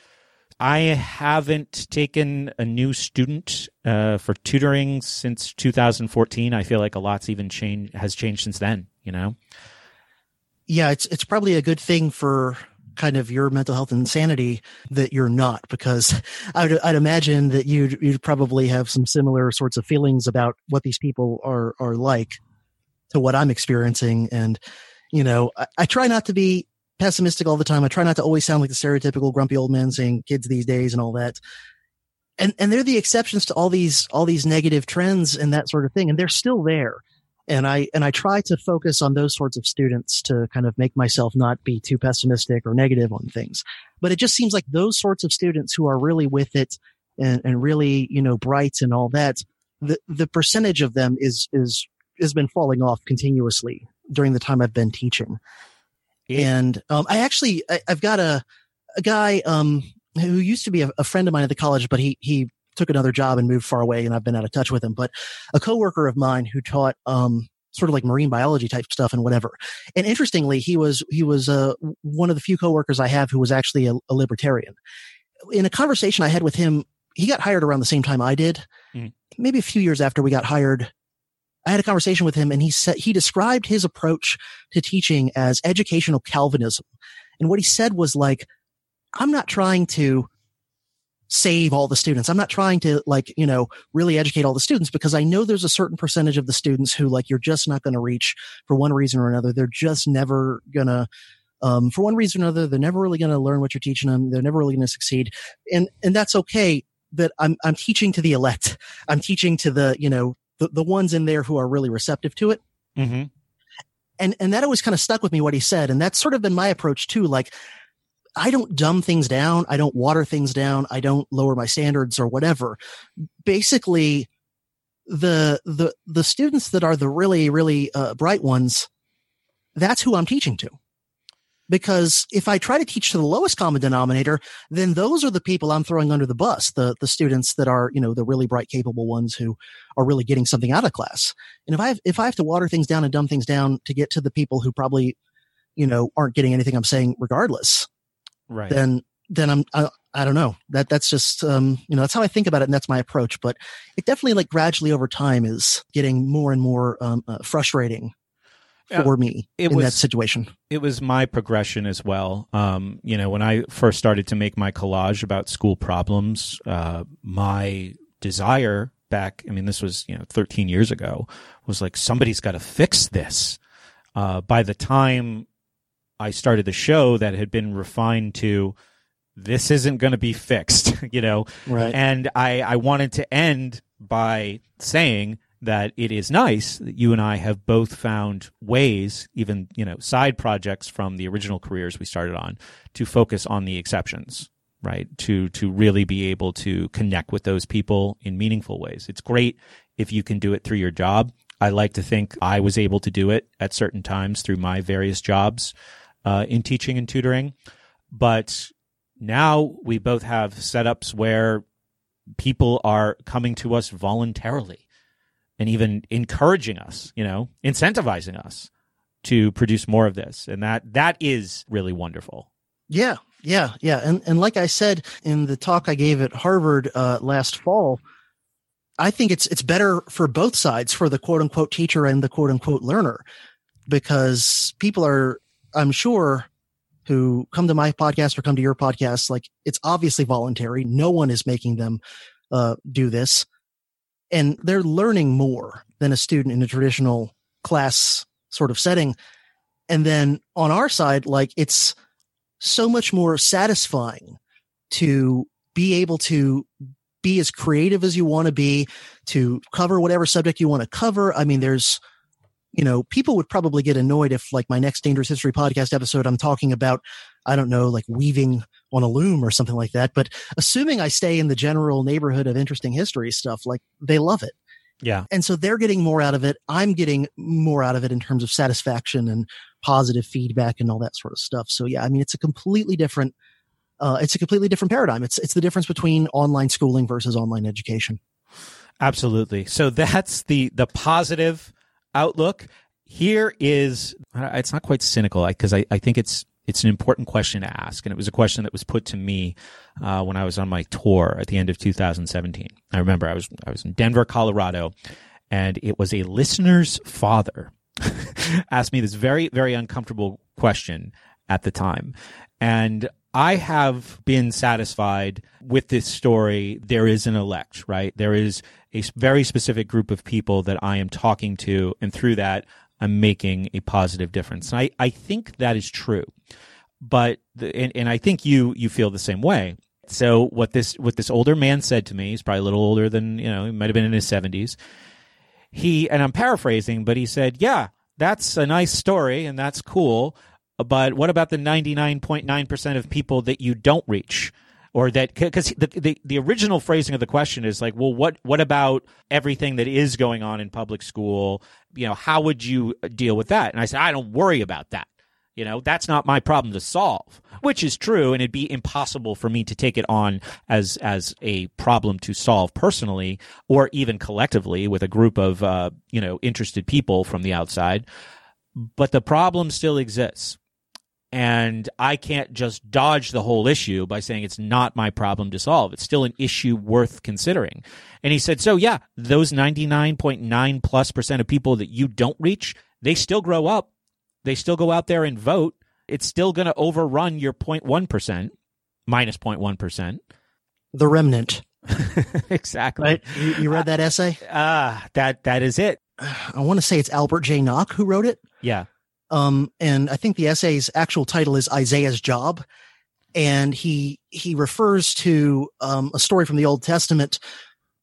I haven't taken a new student uh, for tutoring since two thousand fourteen. I feel like a lot's even changed, has changed since then, you know? Yeah, it's it's probably a good thing for kind of your mental health and sanity that you're not, because I'd, I'd imagine that you'd, you'd probably have some similar sorts of feelings about what these people are, are like to what I'm experiencing. And, you know, I, I try not to be pessimistic all the time. I try not to always sound like the stereotypical grumpy old man saying kids these days and all that. And, and they're the exceptions to all these, all these negative trends and that sort of thing. And they're still there. And I, and I try to focus on those sorts of students to kind of make myself not be too pessimistic or negative on things. But it just seems like those sorts of students who are really with it and, and really, you know, bright and all that, the, the percentage of them is, is, has been falling off continuously during the time I've been teaching. And, um, I actually, I, I've got a, a guy, um, who used to be a, a friend of mine at the college, but he, he took another job and moved far away and I've been out of touch with him, but a coworker of mine who taught, um, sort of like marine biology type stuff and whatever. And interestingly, he was, he was, uh, one of the few coworkers I have who was actually a, a libertarian. In a conversation I had with him, he got hired around the same time I did, mm. maybe a few years after we got hired. I had a conversation with him and he said, he described his approach to teaching as educational Calvinism. And what he said was like, I'm not trying to save all the students. I'm not trying to like, you know, really educate all the students because I know there's a certain percentage of the students who like, you're just not going to reach for one reason or another. They're just never going to, um, for one reason or another, they're never really going to learn what you're teaching them. They're never really going to succeed. And, and that's okay. That I'm, I'm teaching to the elect. I'm teaching to the, you know, the, the ones in there who are really receptive to it. Mm-hmm. And, and that always kind of stuck with me, what he said. And that's sort of been my approach too. Like, I don't dumb things down. I don't water things down. I don't lower my standards or whatever. Basically, the, the, the students that are the really, really, uh, bright ones, that's who I'm teaching to. Because if I try to teach to the lowest common denominator, then those are the people I'm throwing under the bus, the, the students that are, you know, the really bright, capable ones who are really getting something out of class. And if I have, if I have to water things down and dumb things down to get to the people who probably, you know, aren't getting anything I'm saying regardless, right, then, then I'm, I, I don't know. That, that's just, um, you know, that's how I think about it. And that's my approach. But it definitely, like, gradually over time is getting more and more, um, uh, frustrating for uh, me in was, that situation. It was my progression as well. Um, you know, when I first started to make my collage about school problems, uh, my desire back, I mean, this was, you know, thirteen years ago, was like, somebody's got to fix this. Uh, by the time I started the show, that had been refined to, this isn't going to be fixed, you know? Right. And I, I wanted to end by saying that it is nice that you and I have both found ways, even, you know, side projects from the original careers we started on, to focus on the exceptions, right? To, to really be able to connect with those people in meaningful ways. It's great if you can do it through your job. I like to think I was able to do it at certain times through my various jobs uh, in teaching and tutoring. But now we both have setups where people are coming to us voluntarily and even encouraging us, you know, incentivizing us to produce more of this. And that that is really wonderful. Yeah, yeah, yeah. And and like I said in the talk I gave at Harvard uh, last fall, I think it's it's better for both sides, for the quote unquote teacher and the quote unquote learner, because people are, I'm sure, who come to my podcast or come to your podcast, like, it's obviously voluntary. No one is making them uh, do this. And they're learning more than a student in a traditional class sort of setting. And then on our side, like, it's so much more satisfying to be able to be as creative as you want to be, to cover whatever subject you want to cover. I mean, there's, you know, people would probably get annoyed if, like, my next Dangerous History podcast episode, I'm talking about, I don't know, like weaving on a loom or something like that. But assuming I stay in the general neighborhood of interesting history stuff, like, they love it. Yeah. And so they're getting more out of it. I'm getting more out of it in terms of satisfaction and positive feedback and all that sort of stuff. So yeah, I mean, it's a completely different, uh, it's a completely different paradigm. It's, it's the difference between online schooling versus online education. Absolutely. So that's the, the positive outlook. Here is, it's not quite cynical, because I, I think it's, it's an important question to ask. And it was a question that was put to me uh, when I was on my tour at the end of two thousand seventeen. I remember I was, I was in Denver, Colorado, and it was a listener's father asked me this very, very uncomfortable question at the time. And I have been satisfied with this story. There is an elect, right? There is a very specific group of people that I am talking to, and through that, I'm making a positive difference. And I, I think that is true. But, the, and, and I think you, you feel the same way. So what this, what this older man said to me, he's probably a little older than, you know, he might have been in his seventies. He, and I'm paraphrasing, but he said, yeah, that's a nice story and that's cool. But what about the ninety-nine point nine percent of people that you don't reach? Or that, because the, the the original phrasing of the question is like, well, what what about everything that is going on in public school? You know, how would you deal with that? And I said, I don't worry about that. You know, that's not my problem to solve, which is true. And it'd be impossible for me to take it on as as a problem to solve personally, or even collectively with a group of, uh, you know, interested people from the outside. But the problem still exists. And I can't just dodge the whole issue by saying it's not my problem to solve. It's still an issue worth considering. And he said, so yeah, those ninety-nine point nine plus percent of people that you don't reach, they still grow up. They still go out there and vote. It's still going to overrun your zero point one percent, minus zero point one percent. The remnant. Exactly. Right? You, you read that essay? Ah, uh, that that is it. I want to say it's Albert J. Nock who wrote it. Yeah. Um, and I think the essay's actual title is Isaiah's Job. And he, he refers to, um, a story from the Old Testament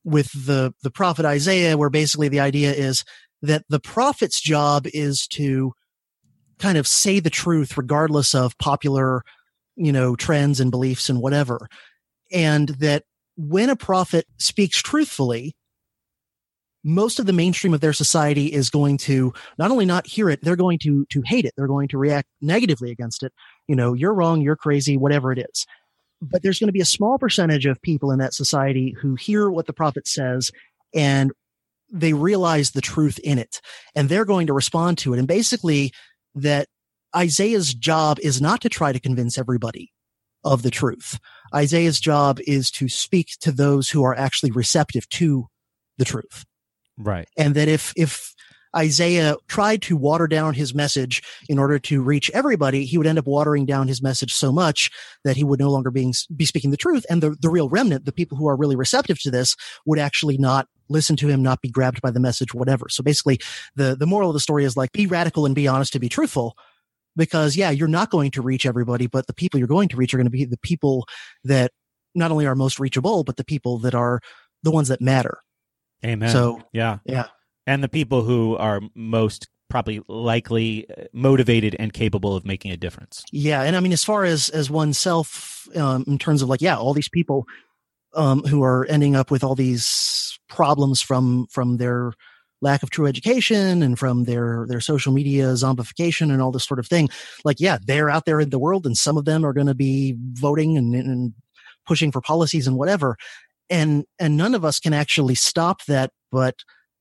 with the, the prophet Isaiah, where basically the idea is that the prophet's job is to kind of say the truth regardless of popular, you know, trends and beliefs and whatever. And that when a prophet speaks truthfully, most of the mainstream of their society is going to not only not hear it, they're going to, to hate it. They're going to react negatively against it. You know, you're wrong, you're crazy, whatever it is. But there's going to be a small percentage of people in that society who hear what the prophet says and they realize the truth in it, and they're going to respond to it. And basically that Isaiah's job is not to try to convince everybody of the truth. Isaiah's job is to speak to those who are actually receptive to the truth. Right. And that if, if Isaiah tried to water down his message in order to reach everybody, he would end up watering down his message so much that he would no longer being, be speaking the truth. And the, the real remnant, the people who are really receptive to this, would actually not listen to him, not be grabbed by the message, whatever. So basically the, the moral of the story is like, be radical and be honest to be truthful. Because yeah, you're not going to reach everybody, but the people you're going to reach are going to be the people that not only are most reachable, but the people that are the ones that matter. Amen. So yeah. Yeah. And the people who are most probably likely motivated and capable of making a difference. Yeah. And I mean, as far as, as oneself, um, in terms of like, yeah, all these people, um, who are ending up with all these problems from, from their lack of true education and from their, their social media zombification and all this sort of thing. Like, yeah, they're out there in the world and some of them are going to be voting and, and pushing for policies and whatever. And, and none of us can actually stop that. But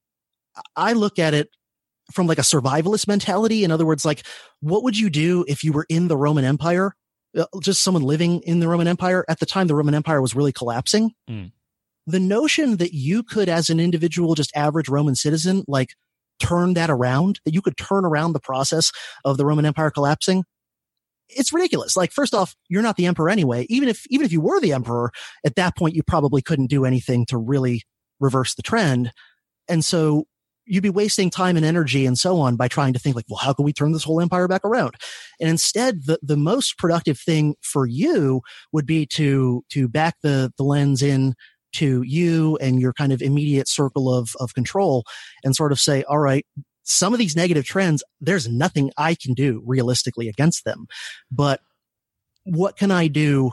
I look at it from like a survivalist mentality. In other words, like, what would you do if you were in the Roman Empire? Just someone living in the Roman Empire at the time the Roman Empire was really collapsing. Mm. The notion that you could, as an individual, just average Roman citizen, like turn that around, that you could turn around the process of the Roman Empire collapsing, it's ridiculous. Like, first off, you're not the emperor anyway. Even if, even if you were the emperor, at that point, you probably couldn't do anything to really reverse the trend. And so you'd be wasting time and energy and so on by trying to think like, well, how can we turn this whole empire back around? And instead, the, the most productive thing for you would be to, to back the, the lens in to you and your kind of immediate circle of, of control and sort of say, all right, some of these negative trends, there's nothing I can do realistically against them, but what can I do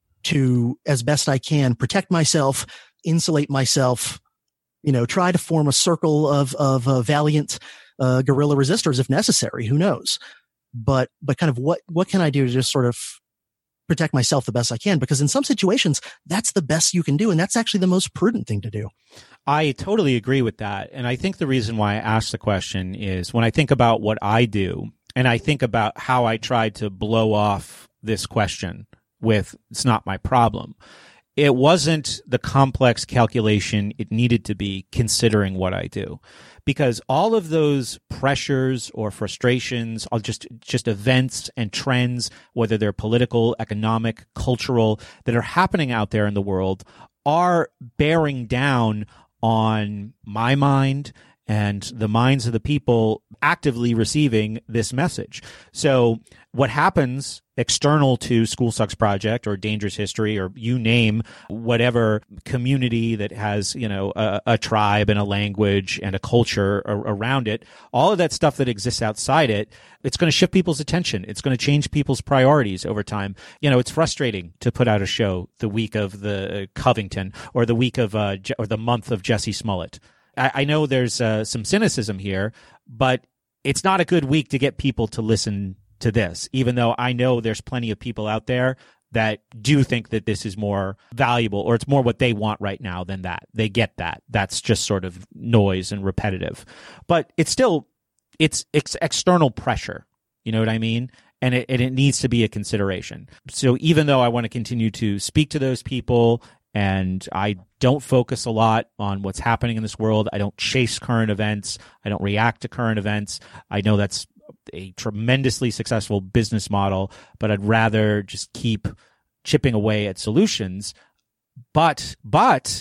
to, as best I can, protect myself, insulate myself, you know, try to form a circle of, of uh, valiant, uh, guerrilla resistors if necessary, who knows? But, but kind of what, what can I do to just sort of protect myself the best I can? Because in some situations, that's the best you can do. And that's actually the most prudent thing to do. I totally agree with that. And I think the reason why I asked the question is when I think about what I do and I think about how I tried to blow off this question with, it's not my problem. It wasn't the complex calculation it needed to be considering what I do. Because all of those pressures or frustrations are just, just events and trends, whether they're political, economic, cultural, that are happening out there in the world are bearing down on my mind and the minds of the people actively receiving this message. So what happens external to School Sucks Project or Dangerous History or you name whatever community that has, you know, a, a tribe and a language and a culture ar- around it, all of that stuff that exists outside it, it's going to shift people's attention. It's going to change people's priorities over time. You know, it's frustrating to put out a show the week of the Covington or the week of, uh, or the month of Jussie Smollett. I, I know there's uh, some cynicism here, but it's not a good week to get people to listen to this, even though I know there's plenty of people out there that do think that this is more valuable or it's more what they want right now than that. They get that. That's just sort of noise and repetitive. But it's still, it's, it's external pressure. You know what I mean? And it, and it needs to be a consideration. So even though I want to continue to speak to those people and I don't focus a lot on what's happening in this world, I don't chase current events, I don't react to current events, I know that's a tremendously successful business model, but I'd rather just keep chipping away at solutions. But, but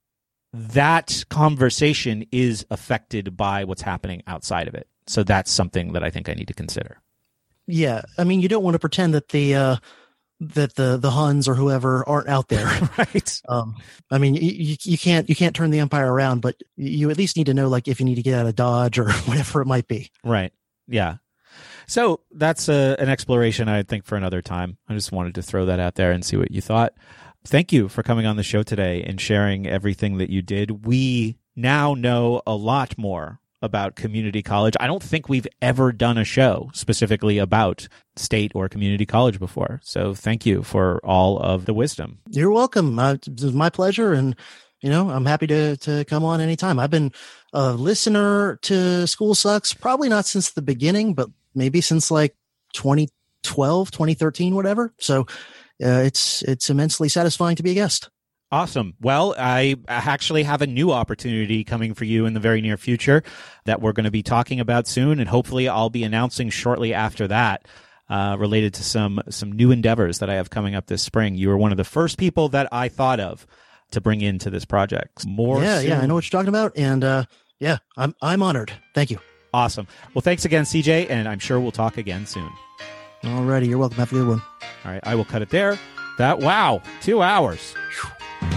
that conversation is affected by what's happening outside of it. So that's something that I think I need to consider. Yeah. I mean, you don't want to pretend that the, uh, that the, the Huns or whoever aren't out there. Right. Um, I mean, you, you can't, you can't turn the empire around, but you at least need to know, like, if you need to get out of Dodge or whatever it might be. Right. Yeah. So that's a, an exploration, I think, for another time. I just wanted to throw that out there and see what you thought. Thank you for coming on the show today and sharing everything that you did. We now know a lot more about community college. I don't think we've ever done a show specifically about state or community college before. So thank you for all of the wisdom. You're welcome. Uh, it was my pleasure. And, you know, I'm happy to, to come on anytime. I've been a listener to School Sucks, probably not since the beginning, but maybe since like twenty twelve, twenty thirteen, whatever. So uh, it's, it's immensely satisfying to be a guest. Awesome. Well, I actually have a new opportunity coming for you in the very near future that we're going to be talking about soon, and hopefully I'll be announcing shortly after that, uh, related to some some new endeavors that I have coming up this spring. You were one of the first people that I thought of to bring into this project. More Yeah, soon. yeah, I know what you're talking about, and uh, yeah, I'm I'm honored. Thank you. Awesome. Well, thanks again, C J, and I'm sure we'll talk again soon. Alrighty, you're welcome. Have a good one. All right, I will cut it there. That wow, two hours. Whew.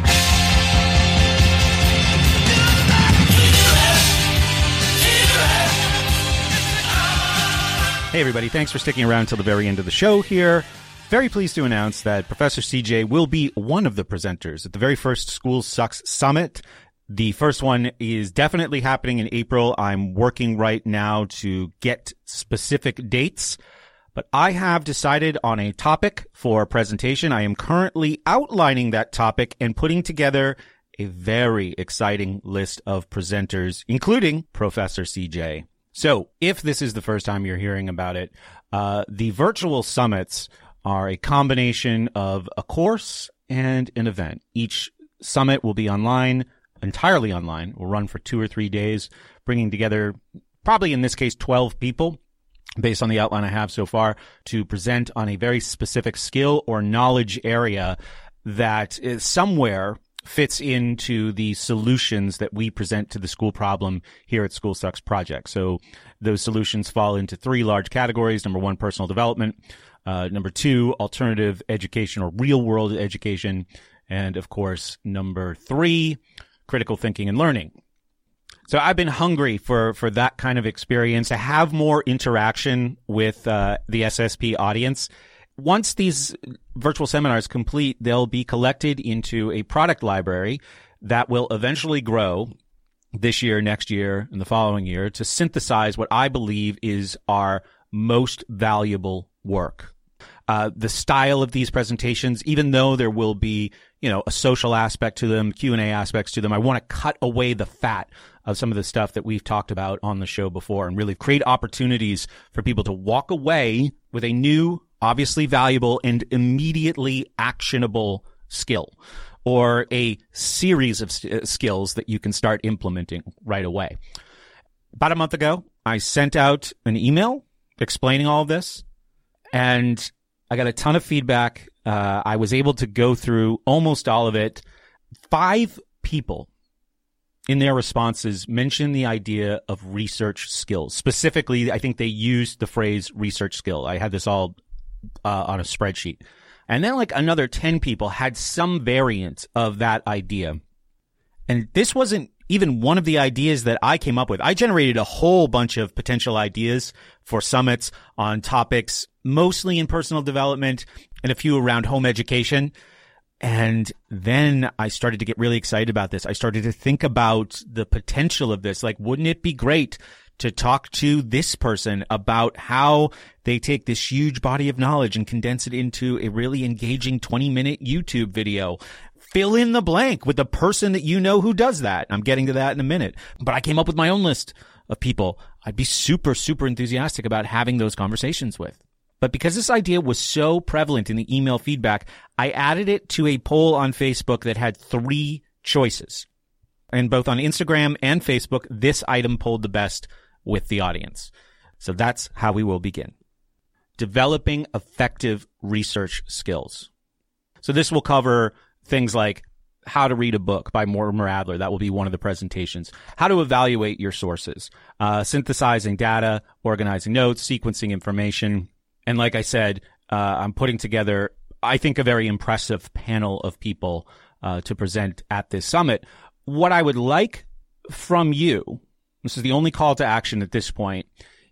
Hey, everybody. Thanks for sticking around till the very end of the show here. Very pleased to announce that Professor C J will be one of the presenters at the very first School Sucks Summit. The first one is definitely happening in April. I'm working right now to get specific dates, but I have decided on a topic for a presentation. I am currently outlining that topic and putting together a very exciting list of presenters, including Professor C J. So if this is the first time you're hearing about it, uh, the virtual summits are a combination of a course and an event. Each summit will be online, entirely online, will run for two or three days, bringing together probably in this case twelve people, based on the outline I have so far, to present on a very specific skill or knowledge area that is somewhere fits into the solutions that we present to the school problem here at School Sucks Project. So those solutions fall into three large categories. Number one, personal development. Uh, number two, alternative education or real world education. And of course, number three, critical thinking and learning. So I've been hungry for, for that kind of experience, to have more interaction with uh, the S S P audience. Once these virtual seminars complete, they'll be collected into a product library that will eventually grow this year, next year, and the following year to synthesize what I believe is our most valuable work. Uh, the style of these presentations, even though there will be, you know, a social aspect to them, Q and A aspects to them, I want to cut away the fat of some of the stuff that we've talked about on the show before and really create opportunities for people to walk away with a new, obviously valuable and immediately actionable skill, or a series of st- skills that you can start implementing right away. About a month ago, I sent out an email explaining all of this, and I got a ton of feedback. Uh, I was able to go through almost all of it. Five people in their responses mentioned the idea of research skills. Specifically, I think they used the phrase research skill. I had this all uh, on a spreadsheet. And then like another ten people had some variant of that idea. And this wasn't even one of the ideas that I came up with. I generated a whole bunch of potential ideas for summits on topics, mostly in personal development and a few around home education. And then I started to get really excited about this. I started to think about the potential of this. Like, wouldn't it be great to talk to this person about how they take this huge body of knowledge and condense it into a really engaging twenty minute YouTube video? Fill in the blank with the person that you know who does that. I'm getting to that in a minute. But I came up with my own list of people I'd be super, super enthusiastic about having those conversations with. But because this idea was so prevalent in the email feedback, I added it to a poll on Facebook that had three choices. And both on Instagram and Facebook, this item polled the best with the audience. So that's how we will begin. Developing effective research skills. So this will cover things like how to read a book by Mortimer Adler. That will be one of the presentations. How to evaluate your sources, uh, synthesizing data, organizing notes, sequencing information. And like I said, uh, I'm putting together I think, a very impressive panel of people uh, to present at this summit. What I would like from you, this is the only call to action at this point,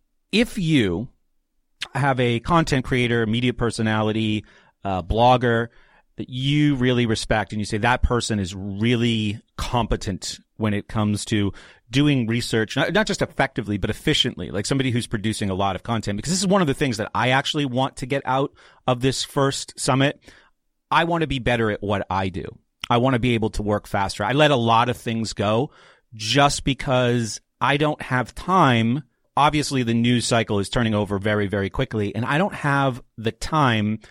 if you have a content creator, media personality, uh, blogger that you really respect, and you say that person is really competent when it comes to doing research, not, not just effectively, but efficiently, like somebody who's producing a lot of content, because this is one of the things that I actually want to get out of this first summit. I want to be better at what I do. I want to be able to work faster. I let a lot of things go just because I don't have time. Obviously, the news cycle is turning over very, very quickly, and I don't have the time,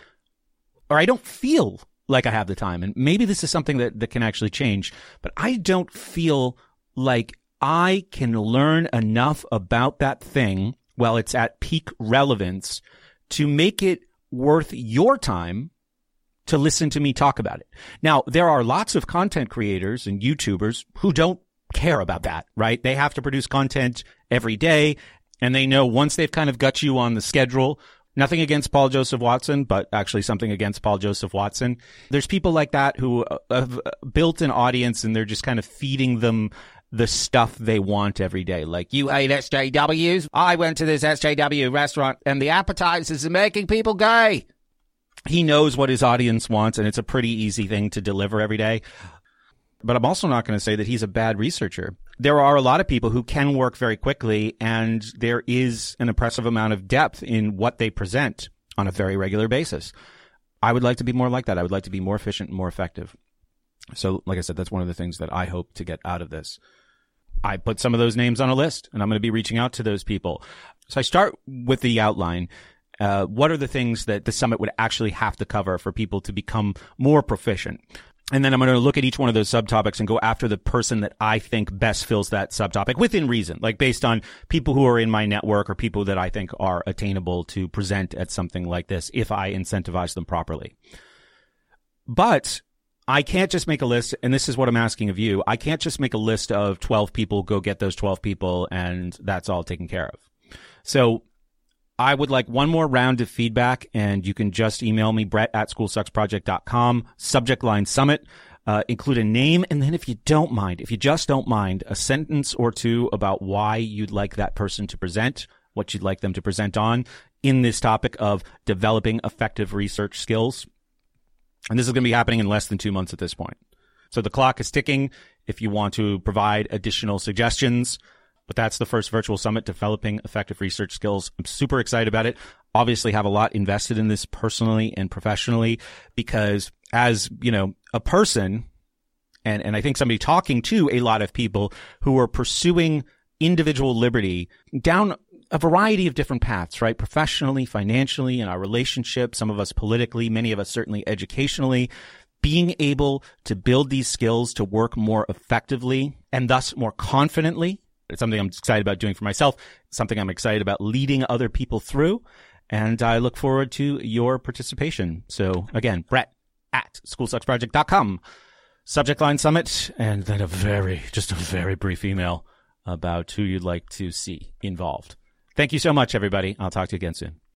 or I don't feel like I have the time. And maybe this is something that, that can actually change, but I don't feel like I can learn enough about that thing while it's at peak relevance to make it worth your time to listen to me talk about it. Now, there are lots of content creators and YouTubers who don't care about that, right? They have to produce content every day, and they know once they've kind of got you on the schedule. Nothing against Paul Joseph Watson, but actually something against Paul Joseph Watson. There's people like that who have built an audience, and they're just kind of feeding them the stuff they want every day. Like, you ate S J Ws? I went to this S J W restaurant, and the appetizers are making people gay. He knows what his audience wants, and it's a pretty easy thing to deliver every day. But I'm also not going to say that he's a bad researcher. There are a lot of people who can work very quickly, and there is an impressive amount of depth in what they present on a very regular basis. I would like to be more like that. I would like to be more efficient and more effective. So, like I said, that's one of the things that I hope to get out of this. I put some of those names on a list, and I'm going to be reaching out to those people. So I start with the outline. Uh, what are the things that the summit would actually have to cover for people to become more proficient? And then I'm going to look at each one of those subtopics and go after the person that I think best fills that subtopic within reason, like based on people who are in my network or people that I think are attainable to present at something like this if I incentivize them properly. But I can't just make a list, and this is what I'm asking of you. I can't just make a list of twelve people, go get those twelve people, and that's all taken care of. So I would like one more round of feedback, and you can just email me, Brett at school sucks project dot com, subject line summit, uh, include a name, and then if you don't mind, if you just don't mind, a sentence or two about why you'd like that person to present, what you'd like them to present on in this topic of developing effective research skills. And this is going to be happening in less than two months at this point. So the clock is ticking if you want to provide additional suggestions. But that's the first virtual summit, Developing Effective Research Skills. I'm super excited about it. Obviously have a lot invested in this personally and professionally because as, you know, a person, and, and I think somebody talking to a lot of people who are pursuing individual liberty down a variety of different paths, right? Professionally, financially, in our relationships, some of us politically, many of us certainly educationally, being able to build these skills to work more effectively and thus more confidently. It's something I'm excited about doing for myself, something I'm excited about leading other people through, and I look forward to your participation. So again, Brett at school sucks project dot com, subject line summit, and then a very, just a very brief email about who you'd like to see involved. Thank you so much, everybody. I'll talk to you again soon.